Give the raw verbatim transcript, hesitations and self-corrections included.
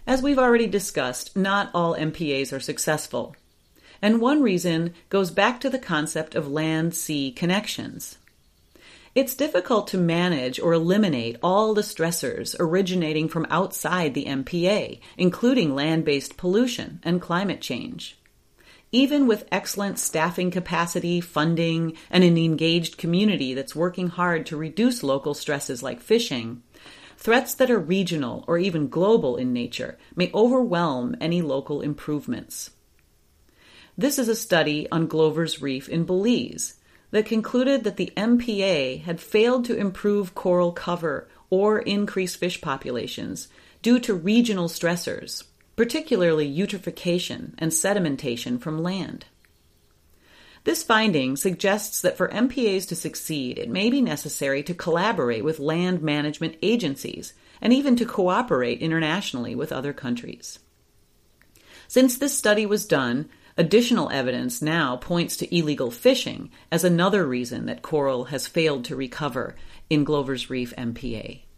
As we've already discussed, not all M P As are successful. And one reason goes back to the concept of land-sea connections. It's difficult to manage or eliminate all the stressors originating from outside the M P A, including land-based pollution and climate change. Even with excellent staffing capacity, funding, and an engaged community that's working hard to reduce local stresses like fishing, threats that are regional or even global in nature may overwhelm any local improvements. This is a study on Glover's Reef in Belize that concluded that the M P A had failed to improve coral cover or increase fish populations due to regional stressors, particularly eutrophication and sedimentation from land. This finding suggests that for M P As to succeed, it may be necessary to collaborate with land management agencies and even to cooperate internationally with other countries. Since this study was done, additional evidence now points to illegal fishing as another reason that coral has failed to recover in Glover's Reef M P A.